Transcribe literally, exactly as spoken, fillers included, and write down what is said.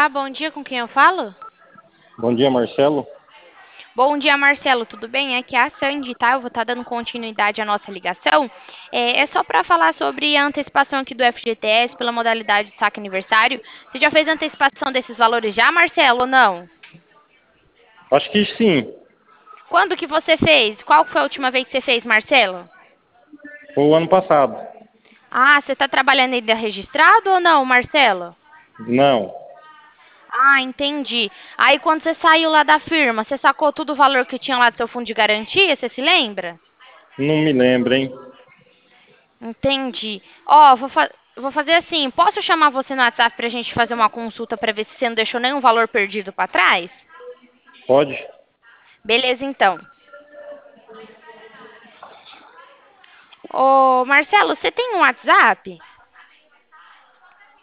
Olá, bom dia, com quem eu falo? Bom dia, Marcelo. Bom dia, Marcelo, tudo bem? Aqui é a Sandy, tá? Eu vou estar dando continuidade à nossa ligação. É, é só para falar sobre a antecipação aqui do F G T S pela modalidade de saque aniversário. Você já fez a antecipação desses valores já, Marcelo, ou não? Acho que sim. Quando que você fez? Qual foi a última vez que você fez, Marcelo? Foi o ano passado. Ah, você está trabalhando ainda registrado ou não, Marcelo? Não, Ah, entendi. Aí quando você saiu lá da firma, você sacou todo o valor que tinha lá do seu fundo de garantia, você se lembra? não me lembro, hein? Entendi. Ó, vou, fa- vou fazer assim. Posso chamar você no WhatsApp pra gente fazer uma consulta pra ver se você não deixou nenhum valor perdido pra trás? Pode? Beleza, então. Ô, Marcelo, você tem um WhatsApp?